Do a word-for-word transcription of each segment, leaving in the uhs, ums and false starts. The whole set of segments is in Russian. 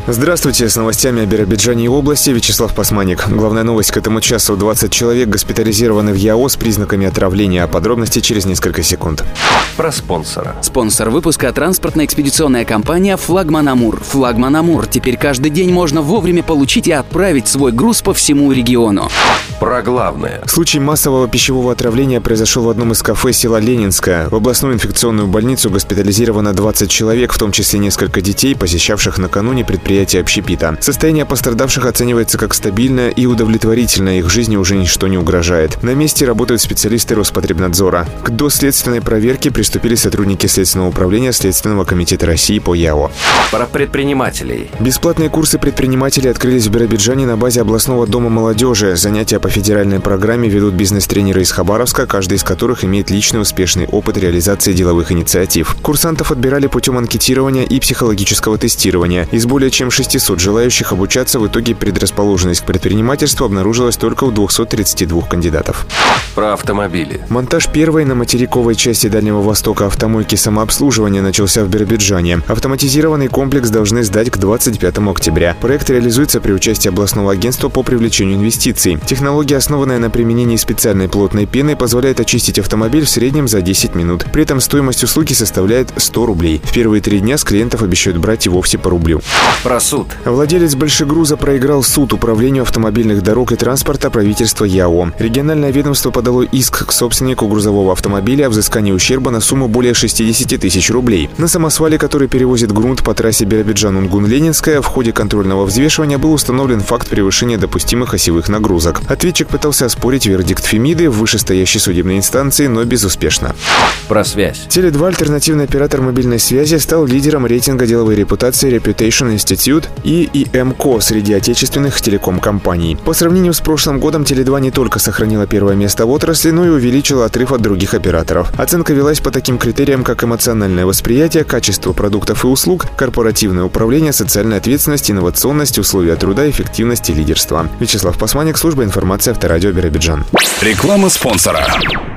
Здравствуйте, с новостями о Биробиджане и области Вячеслав Пасманик. Главная новость к этому часу. двадцать человек госпитализированы в ЯО с признаками отравления. Подробности через несколько секунд. Про спонсора. Спонсор выпуска — транспортно-экспедиционная компания «Флагман Амур». «Флагман Амур». Теперь каждый день можно вовремя получить и отправить свой груз по всему региону. Про главное. Случай массового пищевого отравления произошел в одном из кафе села Ленинское. В областную инфекционную больницу госпитализировано двадцать человек, в том числе несколько детей, посещавших накануне предприятие общепита. Состояние пострадавших оценивается как стабильное и удовлетворительное, их жизни уже ничто не угрожает. На месте работают специалисты Роспотребнадзора. К доследственной проверке приступили сотрудники Следственного управления Следственного комитета России по ЯО. Про предпринимателей. Бесплатные курсы предпринимателей открылись в Биробиджане на базе областного дома молодежи. Занятия по федеральной программе ведут бизнес-тренеры из Хабаровска, каждый из которых имеет личный успешный опыт реализации деловых инициатив. Курсантов отбирали путем анкетирования и психологического тестирования. Из более чем шестисот желающих обучаться в итоге предрасположенность к предпринимательству обнаружилась только у двухсот тридцати двух кандидатов. Про автомобили. Монтаж первой на материковой части Дальнего Востока автомойки самообслуживания начался в Биробиджане. Автоматизированный комплекс должны сдать к двадцать пятому октября. Проект реализуется при участии областного агентства по привлечению инвестиций. Технология, основанная на применении специальной плотной пены, позволяет очистить автомобиль в среднем за десять минут. При этом стоимость услуги составляет сто рублей. В первые три дня с клиентов обещают брать и вовсе по рублю. Про суд. Владелец большегруза проиграл суд Управлению автомобильных дорог и транспорта правительства ЯО. Региональное ведомство подало иск к собственнику грузового автомобиля о взыскании ущерба на сумму более шестидесяти тысяч рублей. На самосвале, который перевозит грунт по трассе Биробиджан-Унгун-Ленинская, в ходе контрольного взвешивания был установлен факт превышения допустимых осевых нагрузок. Ответчик пытался оспорить вердикт Фемиды в вышестоящей судебной инстанции, но безуспешно. Про связь. Теле два, альтернативный оператор мобильной связи, стал лидером рейтинга деловой репутации Reputation Institute и и эм ко среди отечественных телеком-компаний. По сравнению с прошлым годом Теле два не только сохранила первое место в отрасли, но и увеличила отрыв от других операторов. Оценка велась по таким критериям, как эмоциональное восприятие, качество продуктов и услуг, корпоративное управление, социальная ответственность, инновационность, условия труда, эффективность и лидерство. Вячеслав Пасманик, служба информации Авторадио Биробиджан. Реклама спонсора.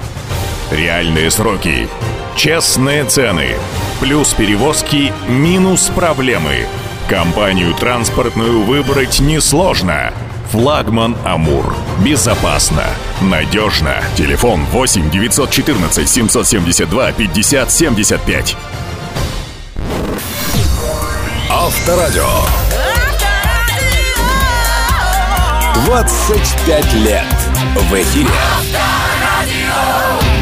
Реальные сроки, честные цены, плюс перевозки, минус проблемы. Компанию транспортную выбрать несложно. Флагман Амур. Безопасно, надежно. Телефон восемь девятьсот четырнадцать семьсот семьдесят два пятьдесят семьдесят пять. Авторадио. двадцать пять лет в эфире. Авторадио.